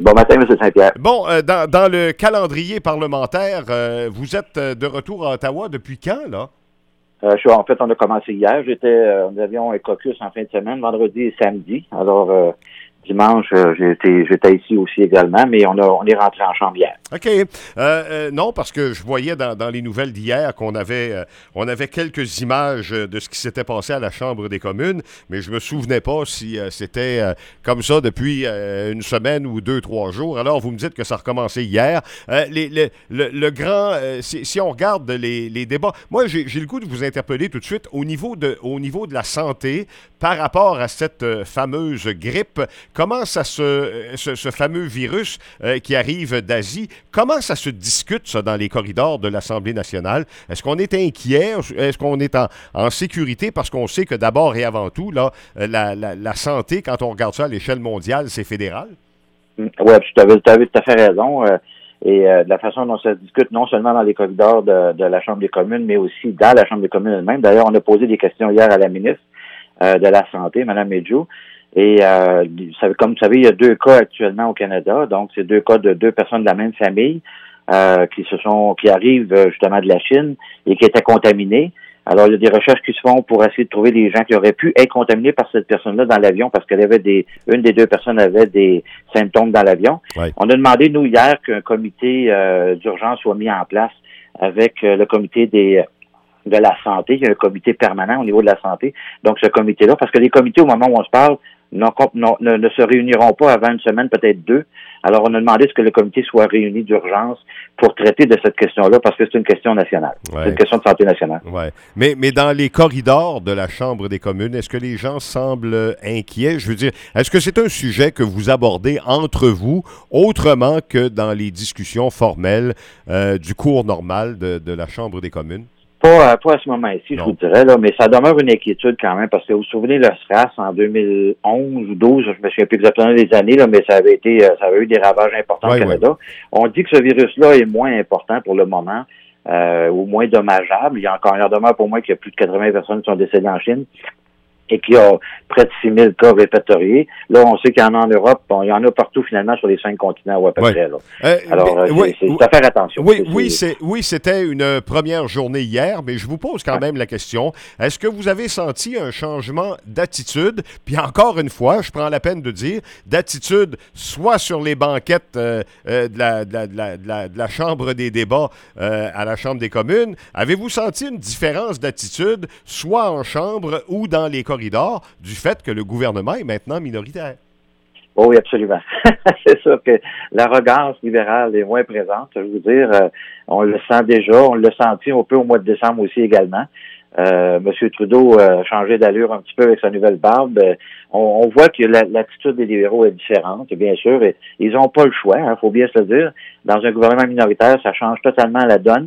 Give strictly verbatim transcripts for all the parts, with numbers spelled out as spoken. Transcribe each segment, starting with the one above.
Bon matin, M. Saint-Pierre. Bon, euh, dans, dans le calendrier parlementaire, euh, vous êtes de retour à Ottawa depuis quand, là? Euh, je suis, en fait, on a commencé hier. J'étais, euh, nous avions un caucus en fin de semaine, vendredi et samedi. Alors, euh, dimanche, euh, j'étais, j'étais ici aussi également, mais on, a, on est rentré en chambre hier. OK. Euh, euh, non, parce que je voyais dans, dans les nouvelles d'hier qu'on avait, euh, on avait quelques images de ce qui s'était passé à la Chambre des communes, mais je me souvenais pas si euh, c'était euh, comme ça depuis euh, une semaine ou deux, trois jours. Alors, vous me dites que ça a recommencé hier. Euh, les, les, le, le grand, euh, si, si on regarde les, les débats, moi, j'ai, j'ai le goût de vous interpeller tout de suite au niveau de, au niveau de la santé par rapport à cette euh, fameuse grippe. Comment ça se, ce, ce fameux virus euh, qui arrive d'Asie, comment ça se discute, ça, dans les corridors de l'Assemblée nationale? Est-ce qu'on est inquiet? Est-ce qu'on est en, en sécurité? Parce qu'on sait que d'abord et avant tout, là, la, la, la santé, quand on regarde ça à l'échelle mondiale, c'est fédéral? Oui, tu avais, tu avais tout à fait raison. Euh, et euh, de la façon dont ça se discute, non seulement dans les corridors de, de la Chambre des communes, mais aussi dans la Chambre des communes elle-même. D'ailleurs, on a posé des questions hier à la ministre euh, de la Santé, Mme Medjou. Et euh, comme vous savez, il y a deux cas actuellement au Canada, donc c'est deux cas de deux personnes de la même famille euh, qui se sont qui arrivent justement de la Chine et qui étaient contaminées. Alors, il y a des recherches qui se font pour essayer de trouver des gens qui auraient pu être contaminés par cette personne-là dans l'avion parce qu'elle avait des une des deux personnes avait des symptômes dans l'avion. Ouais. On a demandé, nous, hier, qu'un comité euh, d'urgence soit mis en place avec euh, le comité des de la santé. Il y a un comité permanent au niveau de la santé. Donc, ce comité-là, parce que les comités, au moment où on se parle, Non, non, ne, ne se réuniront pas avant une semaine, peut-être deux. Alors, on a demandé ce que le comité soit réuni d'urgence pour traiter de cette question-là, parce que c'est une question nationale. Ouais. C'est une question de santé nationale. Ouais. Mais, mais dans les corridors de la Chambre des communes, est-ce que les gens semblent inquiets? Je veux dire, est-ce que c'est un sujet que vous abordez entre vous, autrement que dans les discussions formelles euh, du cours normal de, de la Chambre des communes? Pas, pas à ce moment-ci, je vous dirais, là, mais ça demeure une inquiétude quand même, parce que vous vous souvenez, le SRAS, en deux mille onze ou douze, je me souviens plus exactement des années, là, mais ça avait été, ça avait eu des ravages importants ouais, au Canada. Ouais. On dit que ce virus-là est moins important pour le moment, euh, ou moins dommageable. Il y a encore, il en demeure pour moi qu'il y a plus de quatre-vingts personnes qui sont décédées en Chine et qu'il y a près de six mille cas répertoriés. Là, on sait qu'il y en a en Europe. Bon, il y en a partout, finalement, sur les cinq continents, ou à peu ouais. près. Là. Euh, Alors, mais, c'est, oui, c'est, c'est à faire attention. Oui, c'est, oui, c'est, oui, c'était une première journée hier, mais je vous pose quand ouais. même la question. Est-ce que vous avez senti un changement d'attitude? Puis encore une fois, je prends la peine de dire, d'attitude soit sur les banquettes euh, euh, de, la, de, la, de, la, de, la, de la Chambre des débats euh, à la Chambre des communes. Avez-vous senti une différence d'attitude, soit en Chambre ou dans les corridors, du fait que le gouvernement est maintenant minoritaire? Oh oui, absolument. C'est sûr que l'arrogance libérale est moins présente. Je veux dire, euh, on le sent déjà, on l'a senti un peu au mois de décembre aussi également. Euh, M. Trudeau a changé d'allure un petit peu avec sa nouvelle barbe. On, on voit que la, l'attitude des libéraux est différente, bien sûr. Et, ils n'ont pas le choix, il hein, faut bien se le dire. Dans un gouvernement minoritaire, ça change totalement la donne.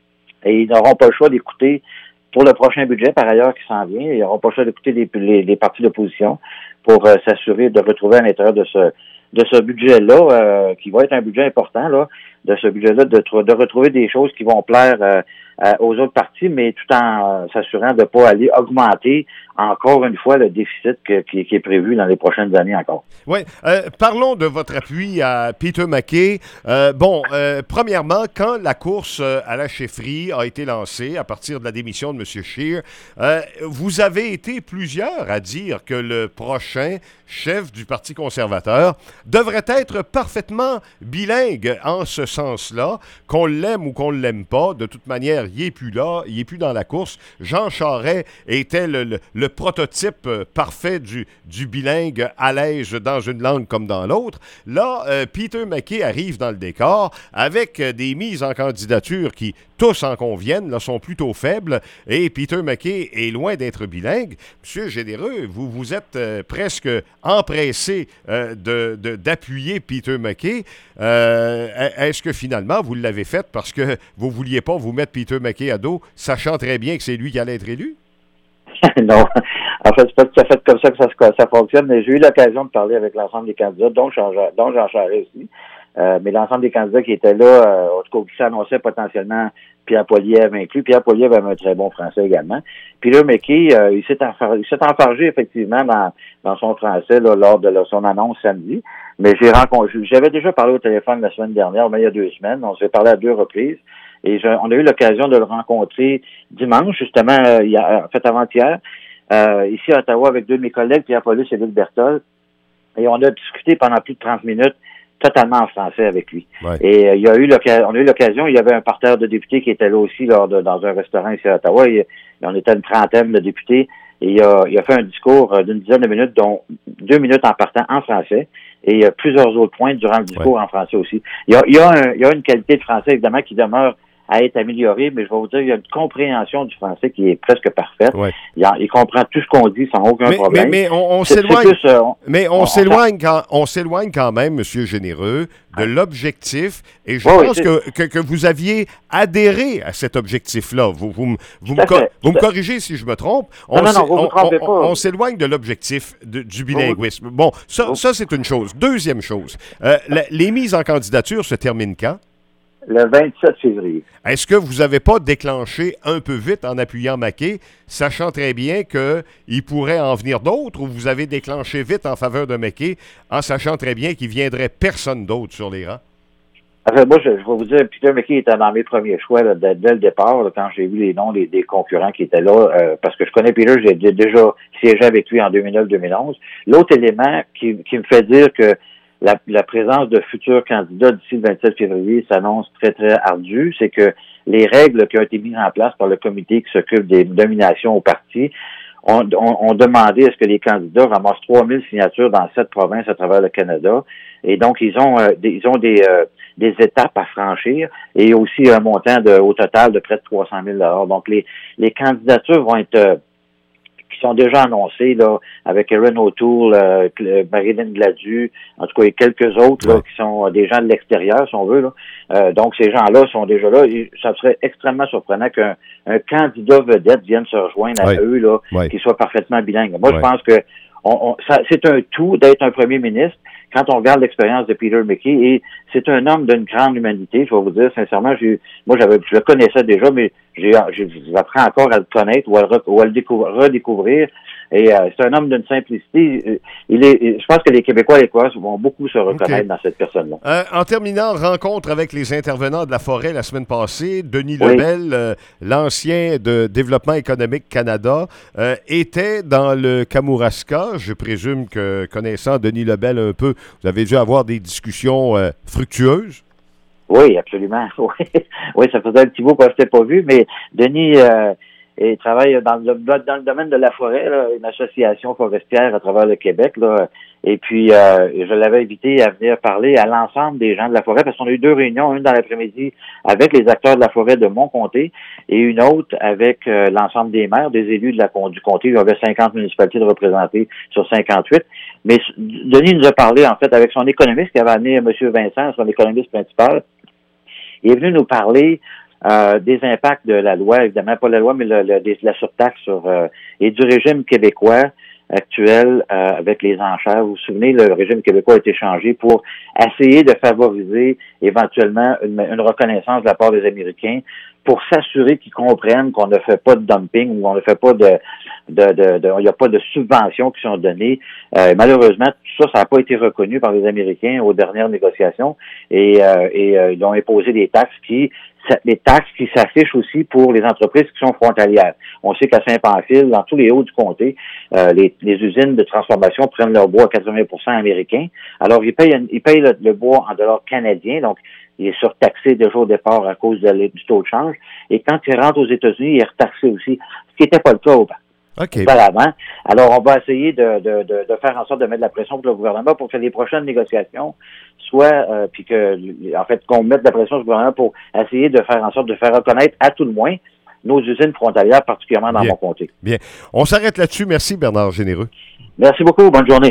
Et ils n'auront pas le choix d'écouter pour le prochain budget, par ailleurs, qui s'en vient. Ils n'auront pas le choix d'écouter les, les, les partis d'opposition pour euh, s'assurer de retrouver à l'intérieur de ce de ce budget-là, euh, qui va être un budget important, là, de ce budget-là, de, de retrouver des choses qui vont plaire euh, euh, aux autres partis, mais tout en euh, s'assurant de ne pas aller augmenter encore une fois le déficit que, qui, qui est prévu dans les prochaines années encore. Oui. Euh, parlons de votre appui à Peter MacKay. Euh, bon, euh, premièrement, quand la course à la chefferie a été lancée à partir de la démission de M. Scheer, euh, vous avez été plusieurs à dire que le prochain chef du Parti conservateur devrait être parfaitement bilingue en ce sens-là, qu'on l'aime ou qu'on ne l'aime pas. De toute manière, il n'est plus là, il n'est plus dans la course. Jean Charest était le, le, le prototype parfait du, du bilingue à l'aise dans une langue comme dans l'autre. Là, euh, Peter MacKay arrive dans le décor avec des mises en candidature qui, tous en conviennent, là, sont plutôt faibles, et Peter MacKay est loin d'être bilingue. Monsieur Généreux, vous vous êtes euh, presque empressé euh, de, de, d'appuyer Peter MacKay. Euh, est-ce que finalement, vous l'avez fait parce que vous ne vouliez pas vous mettre Peter MacKay à dos, sachant très bien que c'est lui qui allait être élu? Non. En fait, c'est pas tout à fait comme ça que ça, ça fonctionne, mais j'ai eu l'occasion de parler avec l'ensemble des candidats, dont Jean, dont Jean Charest aussi. Euh, mais l'ensemble des candidats qui étaient là, euh, en tout cas, qui s'annonçaient potentiellement, Pierre Poilievre inclus. Pierre Poilievre avait un très bon français également. Peter MacKay, euh, il s'est enfargé, il s'est enfargé effectivement dans, dans son français là, lors de là, son annonce samedi. Mais j'ai rencontré, j'avais déjà parlé au téléphone la semaine dernière, mais il y a deux semaines. On s'est parlé à deux reprises. Et je, on a eu l'occasion de le rencontrer dimanche, justement, euh, il y a, en fait, avant-hier, euh, ici à Ottawa, avec deux de mes collègues, Pierre Paulus et Luc Berthold. Et on a discuté pendant plus de trente minutes totalement en français avec lui. Ouais. Et euh, il y a eu l'occasion, on a eu l'occasion, il y avait un parterre de députés qui était là aussi lors de, dans un restaurant ici à Ottawa. Et, et on était une trentaine de députés. Et il a, il a fait un discours d'une dizaine de minutes, dont deux minutes en partant en français. Et il y a plusieurs autres points durant le discours ouais. en français aussi. Il y a, il y a, un, il y a une qualité de français, évidemment, qui demeure à être améliorée, mais je vais vous dire, il y a une compréhension du français qui est presque parfaite. Ouais. Il, il comprend tout ce qu'on dit sans aucun mais, problème. Mais, mais on, on s'éloigne. Plus, euh, on, mais on, on s'éloigne quand on s'éloigne quand même, Monsieur Généreux, de ouais. l'objectif. Et je ouais, pense oui, que, que, que vous aviez adhéré à cet objectif-là. Vous, vous, vous, me, fait, vous me corrigez si je me trompe. On non, non, non, vous vous trompez on, pas. On, on s'éloigne de l'objectif de, du bilinguisme. Bon, ça, ça c'est une chose. Deuxième chose, euh, la, les mises en candidature se terminent quand? Le vingt-sept février. Est-ce que vous n'avez pas déclenché un peu vite en appuyant MacKay, sachant très bien qu'il pourrait en venir d'autres, ou vous avez déclenché vite en faveur de MacKay, en sachant très bien qu'il ne viendrait personne d'autre sur les rangs? Enfin, moi, je, je vais vous dire, Peter MacKay était dans mes premiers choix là, dès, dès le départ, là, quand j'ai vu les noms des, des concurrents qui étaient là, euh, parce que je connais Peter, j'ai déjà siégé avec lui en deux mille neuf deux mille onze. L'autre élément qui, qui me fait dire que La, la présence de futurs candidats d'ici le vingt-sept février s'annonce très, très ardue. C'est que les règles qui ont été mises en place par le comité qui s'occupe des nominations au parti ont, ont, ont demandé à ce que les candidats ramassent trois mille signatures dans sept provinces à travers le Canada. Et donc, ils ont, euh, des, ils ont des, euh, des étapes à franchir et aussi un montant de, au total de près de trois cent mille dollars. Donc, les, les candidatures vont être... Euh, qui sont déjà annoncés là, avec Erin O'Toole, euh, Marilyn Gladu, en tout cas, et quelques autres là, qui sont des gens de l'extérieur, si on veut. Là. Euh, donc, ces gens-là sont déjà là. Et ça serait extrêmement surprenant qu'un un candidat vedette vienne se rejoindre à ouais. eux, là, ouais. qui soit parfaitement bilingue. Moi, ouais. je pense que on, on, ça, c'est un tout d'être un premier ministre quand on regarde l'expérience de Peter MacKay, et c'est un homme d'une grande humanité, je vais vous dire sincèrement, j'ai, moi j'avais, je le connaissais déjà, mais j'ai, j'ai, j'apprends encore à le connaître ou à le, ou à le découvrir, redécouvrir. Et euh, c'est un homme d'une simplicité. Il est, je pense que les Québécois et les Québécoises vont beaucoup se reconnaître okay. dans cette personne-là. Euh, en terminant, rencontre avec les intervenants de la forêt la semaine passée, Denis oui. Lebel, euh, l'ancien de Développement économique Canada, euh, était dans le Kamouraska. Je présume que, connaissant Denis Lebel un peu, vous avez dû avoir des discussions euh, fructueuses? Oui, absolument. Oui, oui, ça faisait un petit bout qu'on ne s'était pas vu, mais Denis... Euh, Et il travaille dans le, dans le domaine de la forêt, là, une association forestière à travers le Québec. Là. Et puis, euh, je l'avais invité à venir parler à l'ensemble des gens de la forêt, parce qu'on a eu deux réunions, une dans l'après-midi avec les acteurs de la forêt de mon comté et une autre avec euh, l'ensemble des maires, des élus de la, du comté. Il y avait cinquante municipalités de représentées sur cinquante-huit. Mais Denis nous a parlé, en fait, avec son économiste qui avait amené M. Vincent, son économiste principal. Il est venu nous parler Euh, des impacts de la loi, évidemment pas la loi, mais le, le, des, la surtaxe sur euh, et du régime québécois actuel euh, avec les enchères. Vous vous souvenez, le régime québécois a été changé pour essayer de favoriser éventuellement une, une reconnaissance de la part des Américains pour s'assurer qu'ils comprennent qu'on ne fait pas de dumping ou on ne fait pas de, de, de, de il n'y a pas de subventions qui sont données. Euh, malheureusement, tout ça, ça n'a pas été reconnu par les Américains aux dernières négociations et, euh, et euh, ils ont imposé des taxes qui les taxes qui s'affichent aussi pour les entreprises qui sont frontalières. On sait qu'à Saint-Pamphile, dans tous les hauts du comté, euh, les, les usines de transformation prennent leur bois à quatre-vingts pour cent américain. Alors, ils payent, ils payent le, le bois en dollars canadiens, donc il est surtaxé déjà au départ à cause de, du taux de change. Et quand il rentre aux États-Unis, il est retaxé aussi, ce qui n'était pas le cas au Okay. Auparavant. Alors, on va essayer de, de, de, de faire en sorte de mettre de la pression pour le gouvernement pour que les prochaines négociations soient, euh, puis que, en fait, qu'on mette de la pression sur le gouvernement pour essayer de faire en sorte de faire reconnaître à tout le moins nos usines frontalières, particulièrement dans Bien. mon comté. Bien. On s'arrête là-dessus. Merci, Bernard Généreux. Merci beaucoup. Bonne journée.